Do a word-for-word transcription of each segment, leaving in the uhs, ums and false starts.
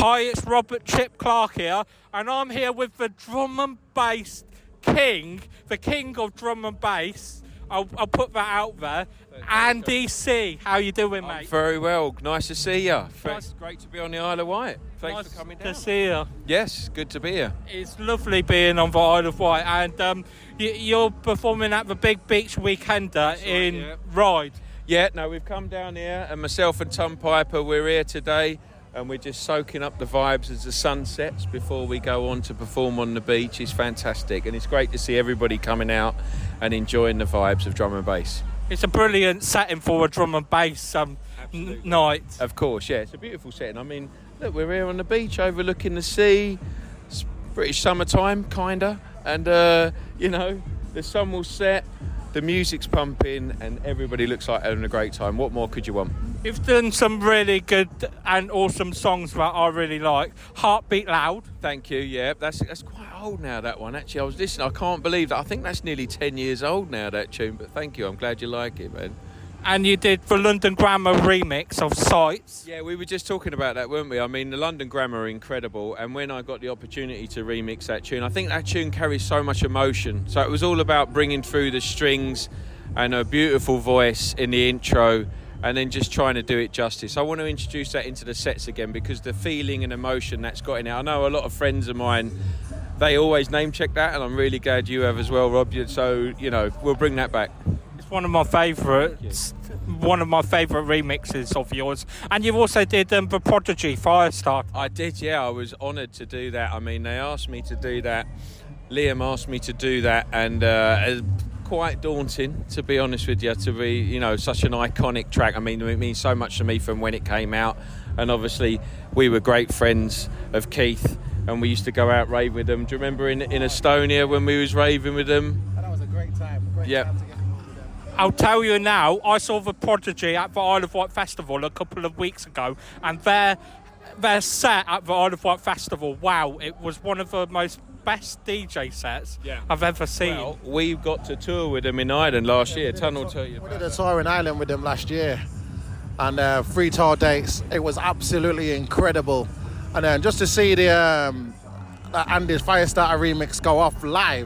Hi, it's Robert Chip Clark here, and I'm here with the drum and bass king, the king of drum and bass. I'll, I'll put that out there. Andy C. How you doing, mate? I'm very well. Nice to see you. Nice. Great to be on the Isle of Wight. Thanks Nice for coming down. to see you. Yes, good to be here. It's lovely being on the Isle of Wight, and um, you, you're performing at the Big Beach Weekender right, in yeah. Ryde. Yeah, no, we've come down here, and myself and Tom Piper, we're here today, and we're just soaking up the vibes as the sun sets before we go on to perform on the beach. It's fantastic, and it's great to see everybody coming out and enjoying the vibes of drum and bass. It's a brilliant setting for a drum and bass um, n- night. Of course, yeah, it's a beautiful setting. I mean, look, we're here on the beach overlooking the sea. It's British summertime, kinda, and uh, you know, the sun will set, the music's pumping, and everybody looks like having a great time. What more could you want? You've done some really good and awesome songs that I really like. Heartbeat Loud. Thank you. Yeah, that's that's quite old now, that one. Actually, I was listening. I can't believe that. I think that's nearly ten years old now, that tune. But thank you. I'm glad you like it, man. And you did the London Grammar remix of Sights. Yeah, we were just talking about that, weren't we? I mean, the London Grammar are incredible, and when I got the opportunity to remix that tune, I think that tune carries so much emotion. So it was all about bringing through the strings and a beautiful voice in the intro, and then just trying to do it justice. I want to introduce that into the sets again, because the feeling and emotion that's got in it. I know a lot of friends of mine, they always name check that, and I'm really glad you have as well, Rob. So, you know, we'll bring that back. It's one of my favourites, one of my favourite remixes of yours. And you also did um, the Prodigy Firestarter. I did, yeah. I was honoured to do that. I mean, they asked me to do that. Liam asked me to do that, and uh, quite daunting, to be honest with you, to be, you know, such an iconic track. I mean, it means so much to me from when it came out, and obviously we were great friends of Keith, and we used to go out rave with them. Do you remember in in Estonia when we was raving with them? That was a great time. Great Yep. time to get involved with them. I'll tell you now, I saw the Prodigy at the Isle of Wight Festival a couple of weeks ago, and their their set at the Isle of Wight Festival, wow, it was one of the most best D J sets Yeah. I've ever seen. Well, we got to tour with them in Ireland last year. We did Tunnel a tour. tour- We did a tour in Ireland with them last year, and uh, three tour dates. It was absolutely incredible, and then just to see the um, uh, Andy's Firestarter remix go off live,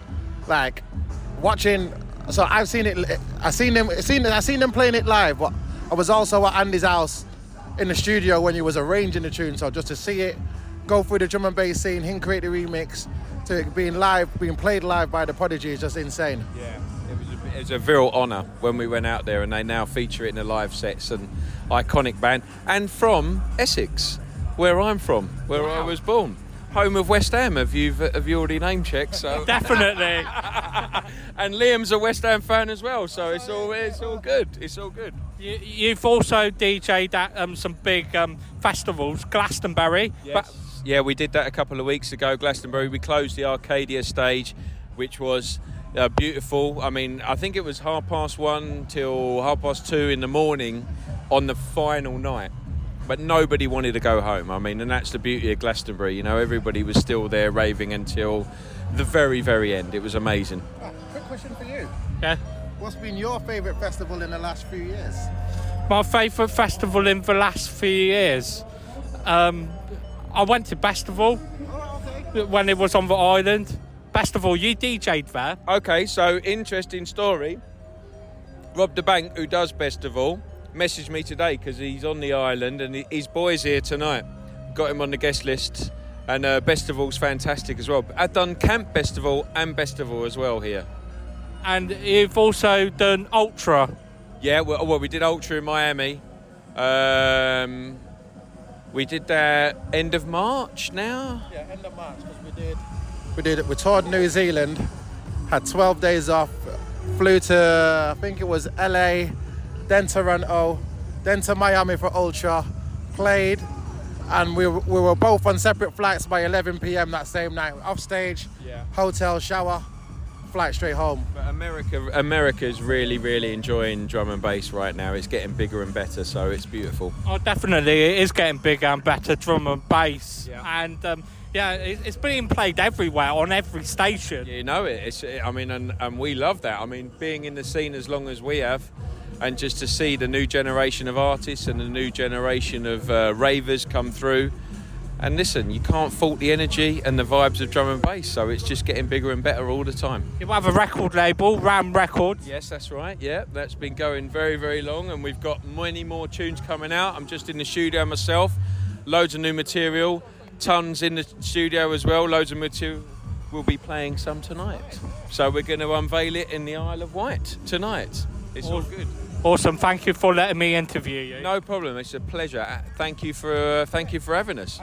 like watching. So I've seen it. I seen them. Seen I seen them playing it live, but I was also at Andy's house in the studio when he was arranging the tune. So just to see it go through the drum and bass scene, him create the remix, to being live, being played live by the Prodigy is just insane. Yeah, it was a, it was a real honour when we went out there, and they now feature it in the live sets. And iconic band, and from Essex, where I'm from, where Wow. I was born, home of West Ham. Have you have you already name checked? So Definitely. and Liam's a West Ham fan as well, so it's all it's all good. It's all good. You, you've also D J'd at um, some big um, festivals, Glastonbury. Yes. Yeah, we did that a couple of weeks ago, Glastonbury. We closed the Arcadia stage, which was uh, beautiful. I mean, I think it was half past one till half past two in the morning on the final night. But nobody wanted to go home. I mean, and that's the beauty of Glastonbury. You know, everybody was still there raving until the very, very end. It was amazing. Ah, quick question for you. Yeah. What's been your favourite festival in the last few years? My favourite festival in the last few years. Um, I went to Festival Oh, okay. when it was on the island. Festival, you D J'd there. Okay, so interesting story. Rob the Bank, who does Bestival, messaged me today because he's on the island and his boy's here tonight. Got him on the guest list, and uh, Bestival's fantastic as well. I've done Camp Bestival and Bestival as well here. And you've also done Ultra. Yeah, well, well we did Ultra in Miami. Um, we did that end of March now. Yeah, end of March, because we did. We did. We toured New Zealand, had twelve days off, flew to I think it was L A, then Toronto, then to Miami for Ultra, played, and we we were both on separate flights by eleven p.m. that same night. Off stage, Yeah. hotel, shower, flight straight home. But America, America's really, really enjoying drum and bass right now. It's getting bigger and better, so it's beautiful. Oh, definitely, it is getting bigger and better, drum and bass. Yeah. And um, yeah, it, it's being played everywhere, on every station. You know it. It's, I mean, and, and we love that. I mean, being in the scene as long as we have, and just to see the new generation of artists and the new generation of uh, ravers come through, And listen, you can't fault the energy and the vibes of drum and bass, so it's just getting bigger and better all the time. You have a record label, Ram Records. Yes, that's right. Yeah, that's been going very, very long, and we've got many more tunes coming out. I'm just in the studio myself, loads of new material, tons in the studio as well, loads of material. We'll be playing some tonight. So we're going to unveil it in the Isle of Wight tonight. It's all good. Awesome. Thank you for letting me interview you. No problem. It's a pleasure. Thank you for uh, thank you for having us.